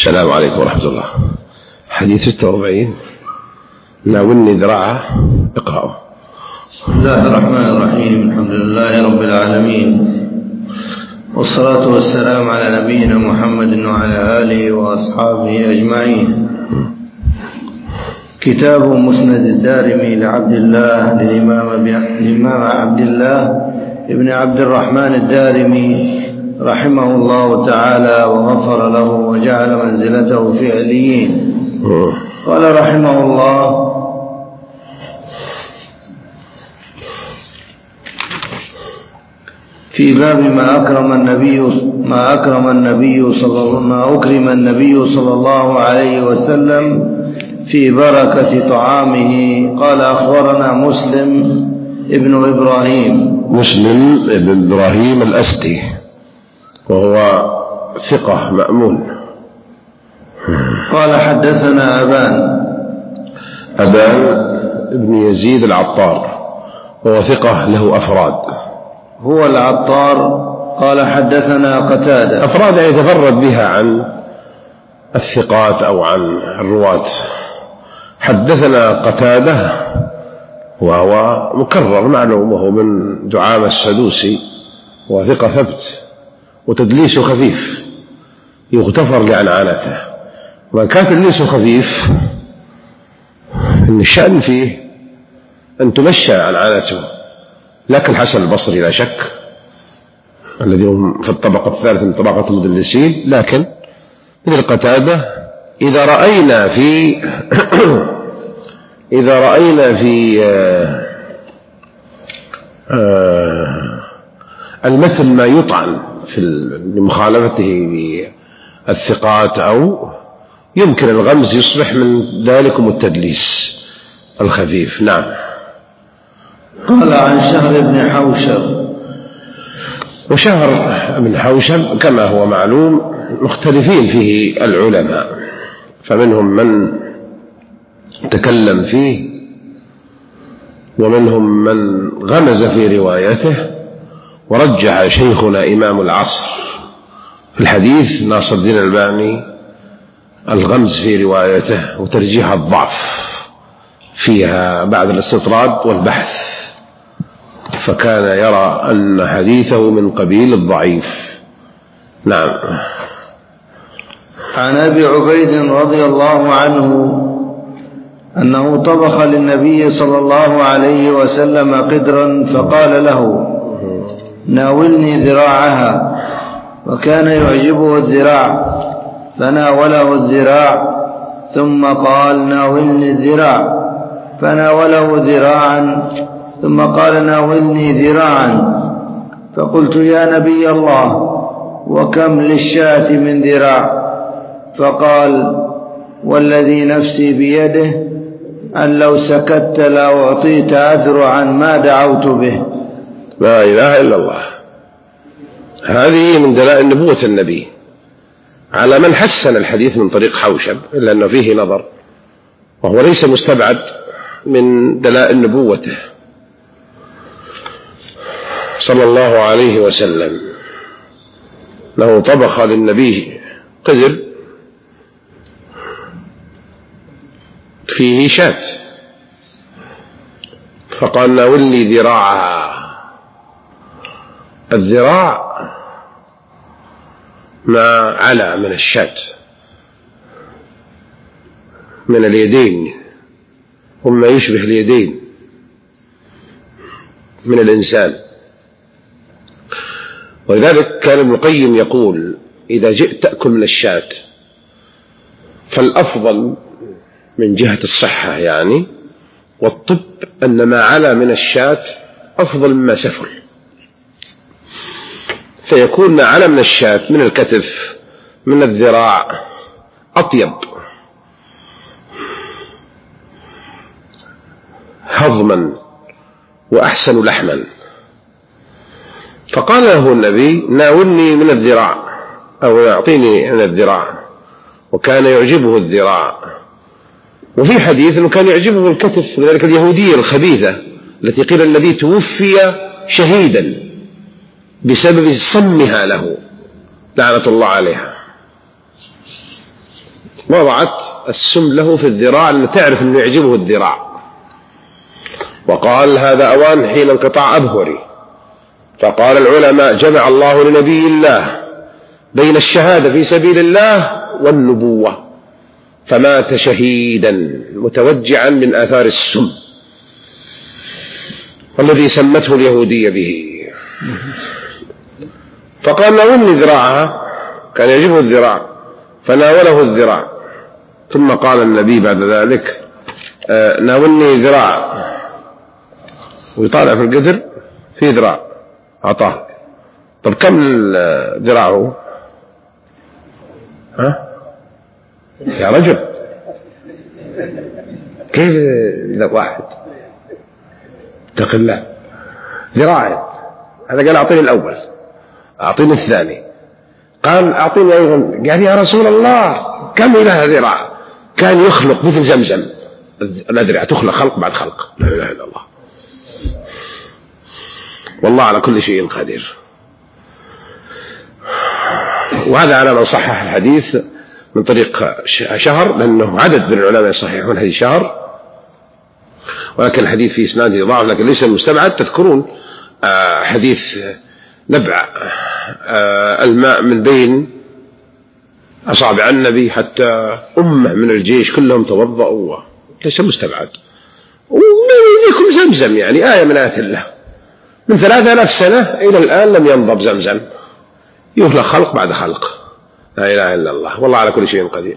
السلام عليكم ورحمة الله. حديث 46. ناولني ذراعه، اقرأه. بسم الله الرحمن الرحيم. الحمد لله رب العالمين، والصلاة والسلام على نبينا محمد وعلى آله وأصحابه أجمعين. كتاب مسند الدارمي لعبد الله للإمام عبد الله ابن عبد الرحمن الدارمي رحمه الله تعالى وغفر له وجعل منزلته في عليين. قال رحمه الله: في باب ما أكرم النبي صلى الله عليه وسلم في بركة طعامه. قال: أخبرنا مسلم ابن إبراهيم الأسدي، وهو ثقة مأمون. قال: حدثنا أبان ابن يزيد العطار، وهو ثقة له أفراد. هو العطار. قال: حدثنا قتادة. أفراد يتفرد بها عن الثقات أو عن الرواة. حدثنا قتادة، وهو مكرر معلوم، وهو من دعامة السدوسي، وثقة ثبت، وتدليسه خفيف يغتفر لعنعنته. ومن كان تدليسه خفيف إن الشأن فيه أن تمشى عنعنته، لكن الحسن البصري لا شك الذي هم في الطبقة الثالثة من طبقة المدلسين. لكن مثل قتادة إذا رأينا في المثل ما يطعن في مخالفته بالثقات، أو يمكن الغمز يصبح من ذلكم التدليس الخفيف. نعم. قال: عن شهر بن حوشب. وشهر بن حوشب كما هو معلوم مختلفين فيه العلماء، فمنهم من تكلم فيه، ومنهم من غمز في روايته. ورجح شيخنا إمام العصر في الحديث ناصر الدين الألباني الغمز في روايته وترجيح الضعف فيها بعد الاستطراد والبحث، فكان يرى أن حديثه من قبيل الضعيف. نعم. عن أبي عبيد رضي الله عنه أنه طبخ للنبي صلى الله عليه وسلم قدرا، فقال له: ناولني ذراعها. وكان يعجبه الذراع، فناوله الذراع، ثم قال: ناولني الذراع. فناوله ذراعا، ثم قال: ناولني ذراعا. فقلت: يا نبي الله، وكم للشاة من ذراع؟ فقال: والذي نفسي بيده أن لو سكت لأعطيت أذرعا ما دعوت به. لا إله إلا الله. هذه من دلائل نبوة النبي على من حسن الحديث من طريق حوشب، إلا أنه فيه نظر، وهو ليس مستبعد من دلائل نبوته صلى الله عليه وسلم. له طبخ للنبي قدر فيه شاة، فقال: ناولني ذراعها. الذراع ما على من الشاة من اليدين، وما يشبه اليدين من الإنسان. ولذلك كان ابن القيم يقول: إذا جئت تأكل من الشاة فالأفضل من جهة الصحة يعني والطب أن ما على من الشاة أفضل مما سفل، فيكون ما على من الشاة من الكتف من الذراع أطيب هضما وأحسن لحما. فقال له النبي: ناولني من الذراع، أو أعطيني من الذراع. وكان يعجبه الذراع. وفي حديث أنه كان يعجبه الكتف، لذلك اليهودية الخبيثة التي قيل الذي توفي شهيدا بسبب صمها له لعنة الله عليها. وضعت السم له في الذراع لأن تعرف أنه يعجبه الذراع، وقال هذا أوان حين انقطاع أبهري. فقال العلماء جمع الله لنبي الله بين الشهادة في سبيل الله والنبوة، فمات شهيدا متوجعا من آثار السم والذي سمته اليهودية به. فقال ناولني ذراعها، كان يعجبه الذراع فناوله الذراع. ثم قال النبي بعد ذلك ناولني ذراع، ويطالع في القدر في ذراع أعطاه. طب كم ذراعه؟ ها يا رجل كيف إذا واحد؟ اتق الله، ذراعين. هذا قال أعطيني الأول، أعطيني الثاني، قال أعطيني أيضا. قال يا رسول الله كم إله ذراع؟ كان يخلق مثل زمزم، الأذرع تخلق خلق بعد خلق. لا إله إلا الله، والله على كل شيء قدير. وهذا على من صحح الحديث من طريق شهر، لأنه عدد من العلماء يصححون حديث شهر، ولكن الحديث في إسناده ضعف، لكن ليس المستبعد. تذكرون حديث نبع الماء من بين أصابع النبي حتى أمة من الجيش كلهم توضأوا، ليس مستبعد. ومن يديكم زمزم، يعني آية من آيات الله، من 3000 سنة إلى الآن لم ينضب زمزم، يخلق خلق بعد خلق. لا إله إلا الله، والله على كل شيء قدير.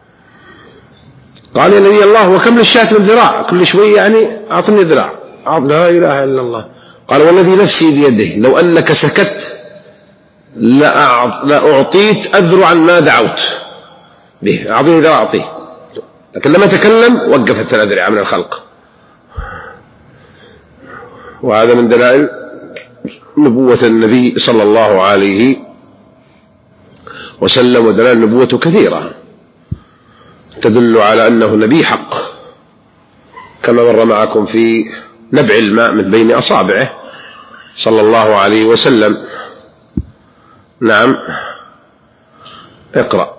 قال يا نبي الله وكم للشاة من ذراع؟ كل شوي يعني أعطني ذراع. لا إله إلا الله. قال والذي نفسي بيده لو أنك سكت لأعطيت أذرعا ما دعوت به، أعطيني ذراع أعطيه، لكن لما تكلم وقفت الأذرع من الخلق. وهذا من دلائل نبوة النبي صلى الله عليه وسلم، ودلائل نبوته كثيرة تدل على أنه نبي حق، كما مر معكم في نبع الماء من بين أصابعه صلى الله عليه وسلم. نعم اقرأ.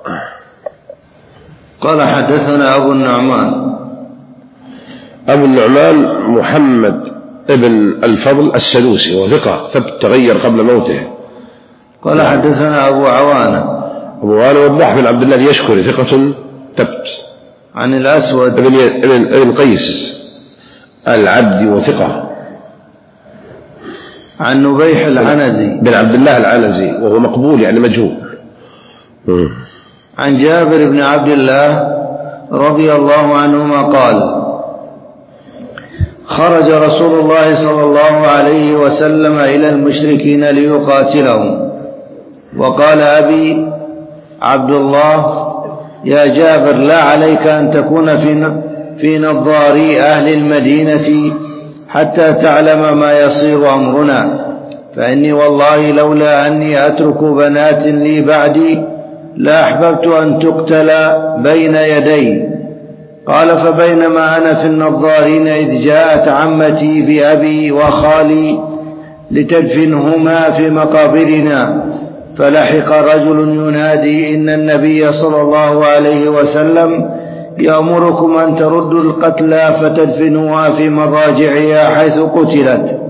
قال حدثنا أبو النعمان. أبو النعمان محمد ابن الفضل السدوسي، وثقة ثبت تغير قبل موته. قال حدثنا أبو عوانة. أبو عوانة وضح بن عبد الله يشكر، ثقة ثبت. عن الأسود ابن قيس العبدي، وثقة. عن نبيح العنزي بن عبد الله العنزي، وهو مقبول يعني مجهول. عن جابر بن عبد الله رضي الله عنهما قال خرج رسول الله صلى الله عليه وسلم إلى المشركين ليقاتلهم، وقال أبي عبد الله يا جابر لا عليك أن تكون في نظاري أهل المدينة حتى تعلم ما يصير أمرنا، فإني والله لولا أني أترك بنات لي بعدي لا أحببت أن تقتل بين يدي. قال فبينما أنا في النظارين إذ جاءت عمتي بأبي وخالي لتدفنهما في مقابرنا، فلحق رجل ينادي إن النبي صلى الله عليه وسلم يأمركم أن تردوا القتلى فتدفنوها في مضاجعها حيث قتلت.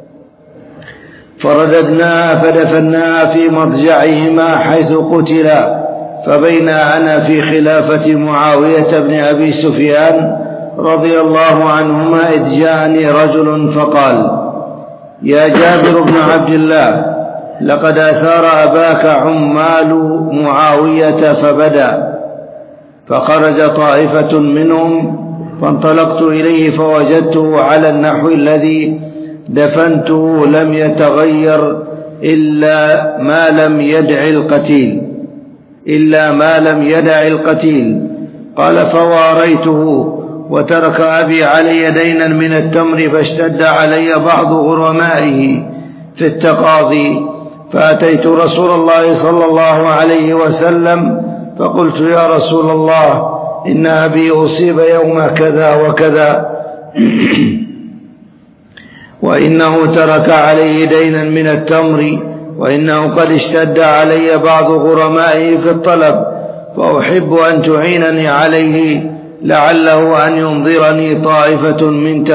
فرددناها فدفناها في مضجعهما حيث قتلا. فبين أنا في خلافة معاوية بن أبي سفيان رضي الله عنهما إذ جاءني رجل فقال يا جابر بن عبد الله لقد أثار أباك عمال معاوية فبدا. فخرج طائفة منهم فانطلقت إليه فوجدته على النحو الذي دفنته لم يتغير إلا ما لم يدع القتيل. قال فواريته وترك أبي علي دينا من التمر، فاشتد علي بعض غرمائه في التقاضي، فأتيت رسول الله صلى الله عليه وسلم فقلت يا رسول الله إن أبي أصيب يوم كذا وكذا وإنه ترك عليه دينا من التمر، وإنه قد اشتد علي بعض غرمائه في الطلب. فأحب أن تعينني عليه لعله أن ينظرني طائفة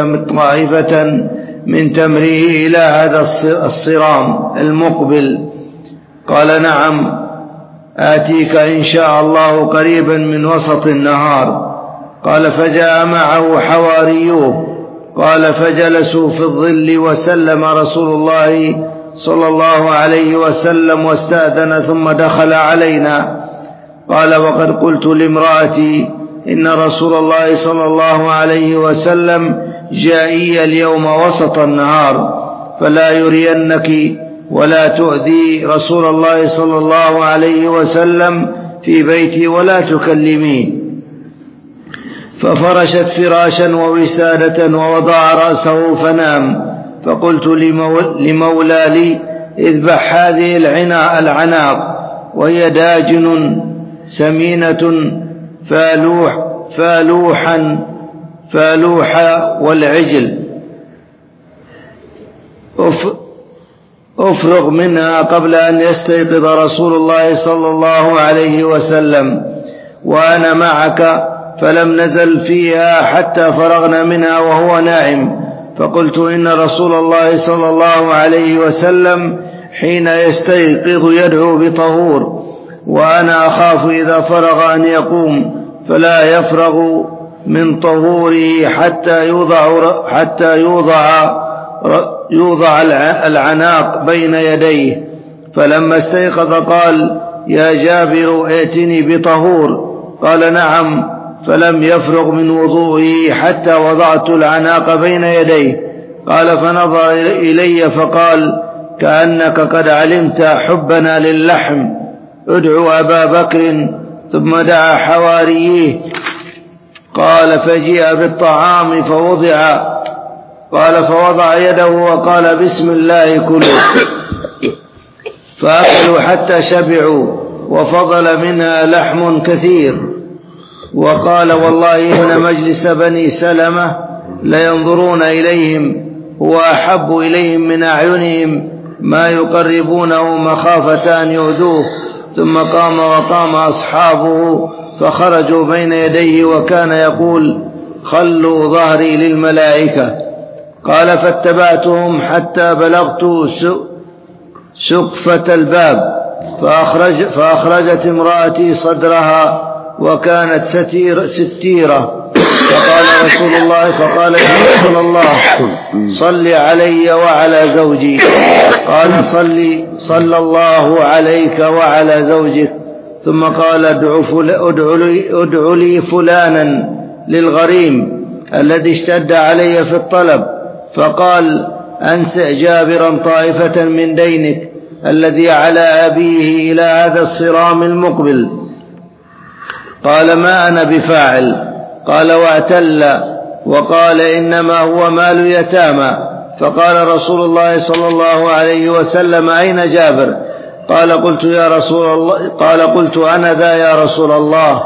من تمره إلى هذا الصرام المقبل. قال نعم، آتيك إن شاء الله قريبا من وسط النهار. قال فجاء معه حواريوه. قال فجلسوا في الظل وسلم رسول الله صلى الله عليه وسلم واستأذن ثم دخل علينا. قال وقد قلت لامرأتي إن رسول الله صلى الله عليه وسلم جائي اليوم وسط النهار فلا يرينك ولا تؤذي رسول الله صلى الله عليه وسلم في بيتي ولا تكلميه. ففرشت فراشا ووسادة ووضع رأسه فنام. فقلت لمولى لي اذبح هذه العناق وهي داجن سمينة فالوحا والعجل، أفرغ منها قبل أن يستيقظ رسول الله صلى الله عليه وسلم وأنا معك. فلم نزل فيها حتى فرغنا منها وهو نائم. فقلت إن رسول الله صلى الله عليه وسلم حين يستيقظ يدعو بطهور، وأنا أخاف إذا فرغ أن يقوم فلا يفرغ من طهوره حتى يوضع العناق بين يديه. فلما استيقظ قال يا جابر ائتني بطهور. قال نعم. فلم يفرغ من وضوئه حتى وضعت العناق بين يديه. قال فنظر إلي فقال كأنك قد علمت حبنا للحم، ادعو أبا بكر. ثم دعا حواريه. قال فجيء بالطعام فوضع. قال فوضع يده وقال بسم الله كلوا. فأكلوا حتى شبعوا وفضل منها لحم كثير. وقال والله إن مجلس بني سلمة لينظرون إليهم، هو أحب إليهم من أعينهم ما يقربونه مخافة أن يؤذوه. ثم قام وقام أصحابه فخرجوا بين يديه وكان يقول خلوا ظهري للملائكة. قال فاتبعتهم حتى بلغت سقفة الباب فأخرجت امرأتي صدرها وكانت ستيرة. فقال يا رسول الله صل علي وعلى زوجي. قال صلى الله عليك وعلى زوجك. ثم قال ادع لي فلانا للغريم الذي اشتد علي في الطلب. فقال أنسع جابرا طائفة من دينك الذي على أبيه إلى هذا الصرام المقبل. قال ما أنا بفاعل. قال واعتل وقال إنما هو مال يتامى. فقال رسول الله صلى الله عليه وسلم أين جابر؟ قال قلت أنا ذا يا رسول الله.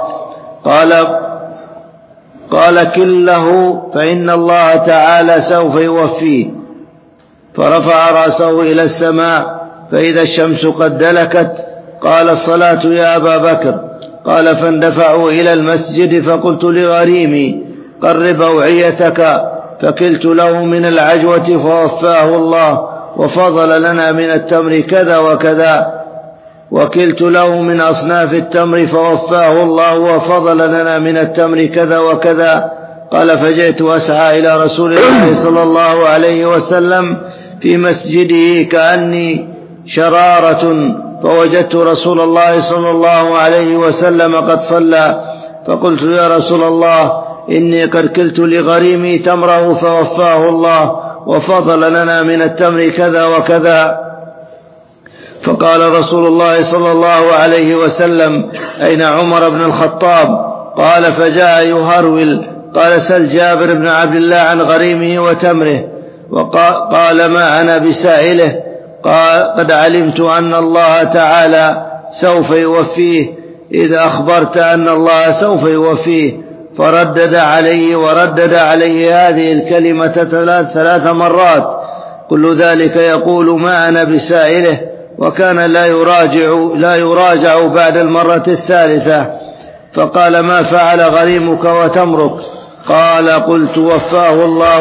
قال كله فإن الله تعالى سوف يوفيه. فرفع رأسه إلى السماء فإذا الشمس قد دلكت. قال الصلاة يا أبا بكر. قال فاندفعوا إلى المسجد فقلت لغريمي قرب أوعيتك، فكلت له من العجوة فوفاه الله وفضل لنا من التمر كذا وكذا، وكلت له من أصناف التمر فوفاه الله وفضل لنا من التمر كذا وكذا. قال فجئت أسعى إلى رسول الله صلى الله عليه وسلم في مسجده كأني شرارة، فوجدت رسول الله صلى الله عليه وسلم قد صلى. فقلت يا رسول الله إني قد كلت لغريمي تمره فوفاه الله وفضل لنا من التمر كذا وكذا. فقال رسول الله صلى الله عليه وسلم أين عمر بن الخطاب؟ قال فجاء يهرول. قال سل جابر بن عبد الله عن غريمه وتمره. وقال ما أنا بسائله. قال قد علمت أن الله تعالى سوف يوفيه إذا أخبرت أن الله سوف يوفيه. فردد عليه هذه الكلمة 3 مرات، كل ذلك يقول ما أنا بسائله، وكان لا يراجع بعد المرة الثالثة. فقال: ما فعل غريمك وتمرك؟ قال: قلت: وفاه الله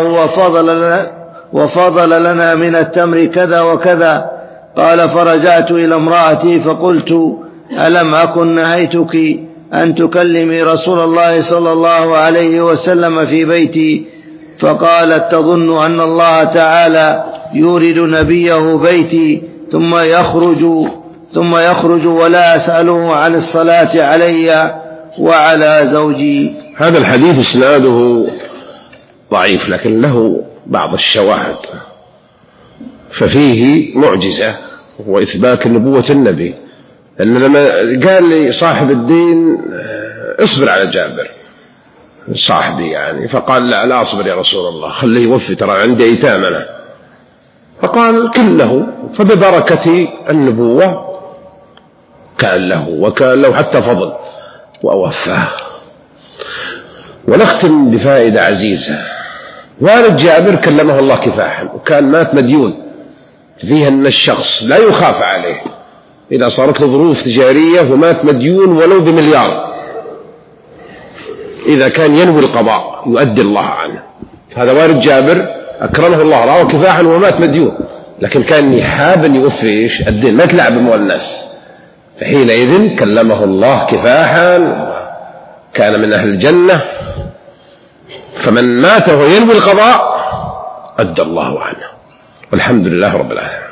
وفضل لنا من التمر كذا وكذا. قال: فرجعت إلى امرأتي فقلت: ألم أكن نهيتك أن تكلمي رسول الله صلى الله عليه وسلم في بيتي؟ فقالت: تظن أن الله تعالى يورد نبيه بيتي ثم يخرج ولا أسأله عن الصلاة علي وعلى زوجي. هذا الحديث إسناده ضعيف لكن له بعض الشواهد، ففيه معجزة وإثبات نبوة النبي، لأن لما قال لي صاحب الدين: اصبر على جابر صاحبي يعني، فقال: لا أصبر يا رسول الله، خليه يوفي، ترى عندي أيتام أنا. فقال: كله، فببركة النبوة كان له وكان له حتى فضل وأوفاه. ونختم بفائدة عزيزة. والد جابر كلمه الله كفاحا، وكان مات مديون، فيها أن الشخص لا يخاف عليه إذا صارت له ظروف تجارية ومات مديون ولو بمليار، إذا كان ينوي القضاء يؤدي الله عنه. هذا والد جابر أكرمه الله، رأى كفاحا ومات مديون، لكن كان يحاب أن يوفي الدين، ما يتلعب بأموال الناس. فحينئذ كلمه الله كفاحا، كان من أهل الجنة. فمن مات وهو ينوي القضاء أدى الله عنه، والحمد لله رب العالمين.